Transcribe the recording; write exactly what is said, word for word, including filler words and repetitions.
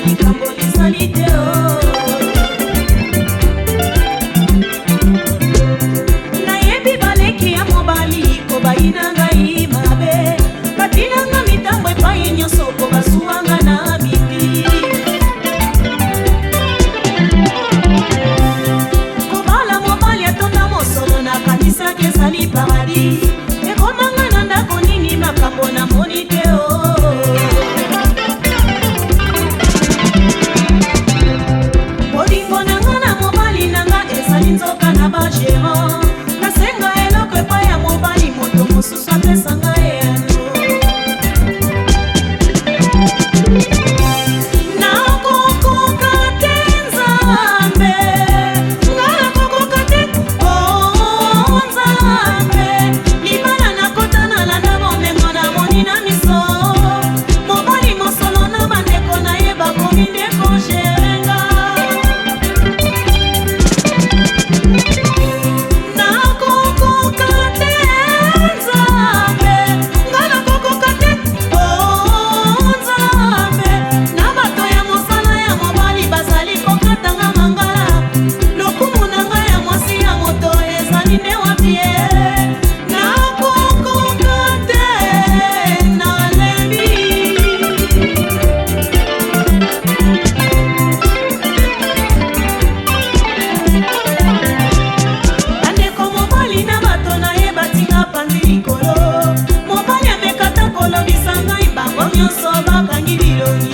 likambo lisali te o. Nayebi baleki ya mobali ko bayina ngai mabe, batinanga mitambo epai nyonso ko basuwanga na miti. Kobala mobali atonda mosolo nakanisaki ezali paradis, ekomanga na ndako nini makambo na moni te o. Bolingo nanga na mobali nanga ezali nzoka na bagérant, nasenga eloko epai ya mobali moto mosusu apesanga eyano. Nakokoka te Nzambe, nga nakokoka te o Nzambe, libala nakota nalanda bomengo na moni na miso, mobali mosolo na bandeko na ye bakomi nde kogérenga. Nakokoka te Nzambe, nga nakokoka te o Nzambe, na bato ya mosala ya mobali bazali kokatanga mangala, lokumu na ngai ya mwasi ya moto ezali nde wapi ye. Nakokoka te nalembi. Bandeko mobali na bato na ye batinga panzi likolo, mobali amekata kolobisa ngai bango nyonso bakangi bilongi.